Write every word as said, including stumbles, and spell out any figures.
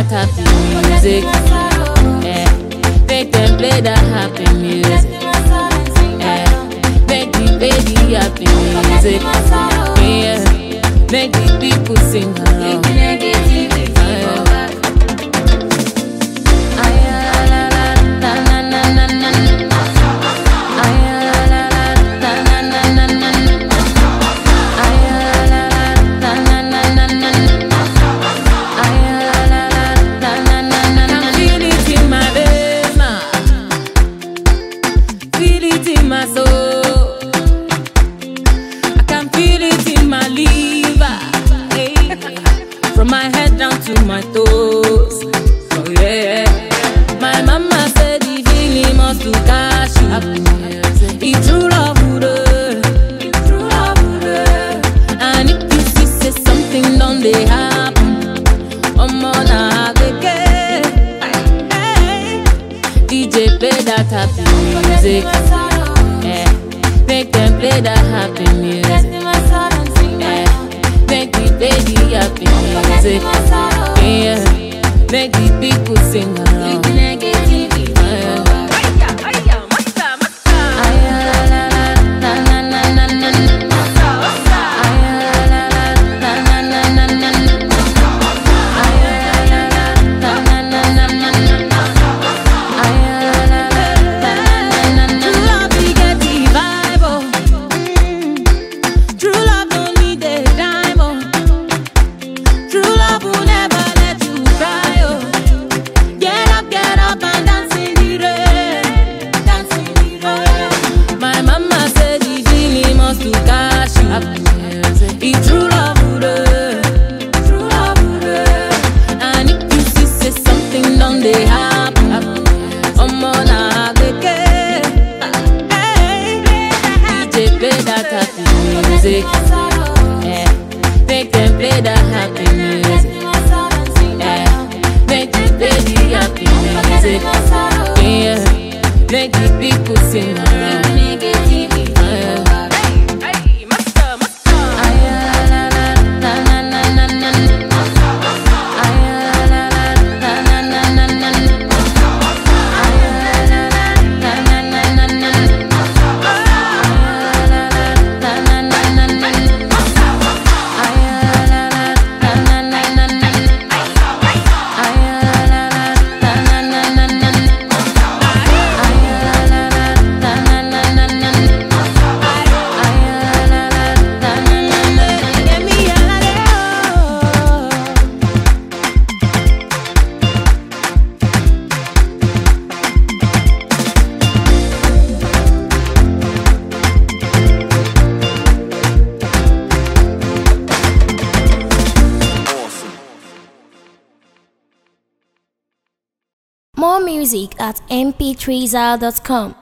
happy music. Yeah. Make them play that happy music. Yeah. Make the baby happy music. Yeah. Make the people sing along. From my head down to my toes. Oh yeah. My mama said the feeling must to cash you. It's true love would It's true love would And if you see say something done they happen, I'm on a get. D J play that happy music. Yeah. Make them play that happy music. Yeah. Make the baby happy music. Yeah. Make the people sing along. It's true love would True love would And if you see say something done they happen, I'm on a get. D J play that happy music. Yeah. Make them play that happy music. Yeah. Make the baby happy music. Yeah. Make the people sing along. More music at m p three zal dot com.